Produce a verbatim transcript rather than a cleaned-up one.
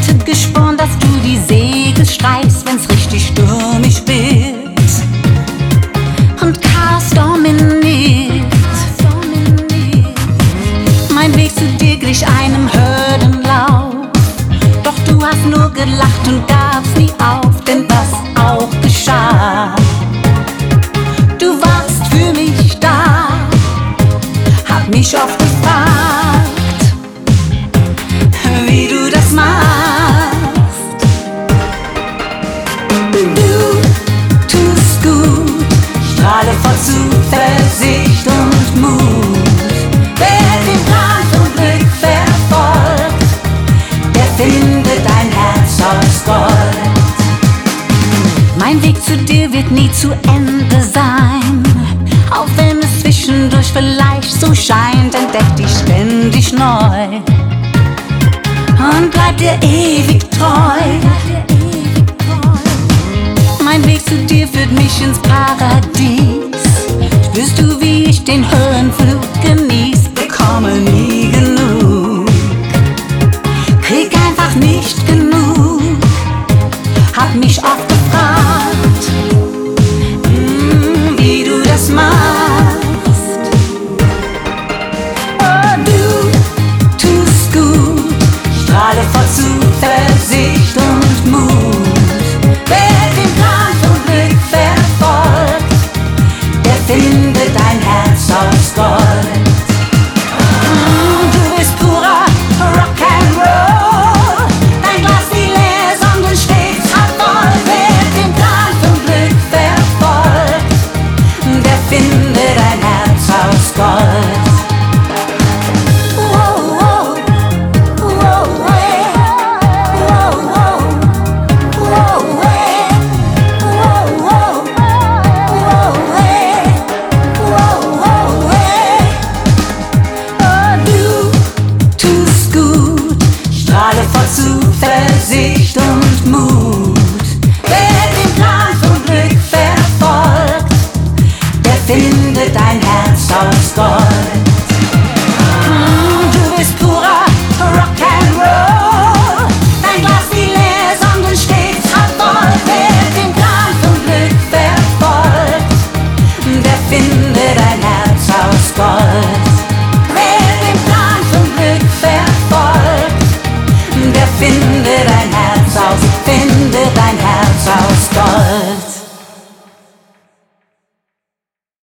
hätte geschworen, dass du die Segel streichst, wenn's richtig stürmisch wird und Chaos dominiert. Mein Weg zu dir glich einem Hürdenlauf, doch du hast nur gelacht und gab's nie auf, denn was auch geschah. Du warst für mich da, hab mich oft gefragt, wie du das machst. Du tust gut, strahle vor Zuversicht und Mut. Wer den Plan vom Glück verfolgt, der findet ein Herz aus Gold. Mein Weg zu dir wird nie zu Ende sein, auch wenn es zwischendurch vielleicht so scheint, entdeck dich ständig neu und bleib dir ewig treu. Mein Weg zu dir führt mich ins Paradies. Spürst du, wie ich den Höhenflug genieß? Bekomme nie genug, krieg einfach nicht genug. Hab mich oft gefragt, mm, wie du das machst. Oh, du tust gut, strahle vor Zuversicht und Mut. Wer den Plan vom Glück verfolgt, der findet ein Herz aus Gold. Mm, du bist purer Rock'n'Roll, dein Glas nie leer, sondern stets halb voll. Wer den Plan vom Glück verfolgt, der findet ein Herz aus Gold. Zuversicht und Mut. Wer den Plan vom Glück verfolgt, der findet ein Herz aus Gold. Mm, du bist purer Rock'n'Roll, dein Glas nie leer, sondern stets halb voll. Wer den Plan vom Glück verfolgt, der findet ein Herz aus Gold. Wer den Plan vom Glück verfolgt, der findet ein Herz aus, findet ein Herz aus Gold.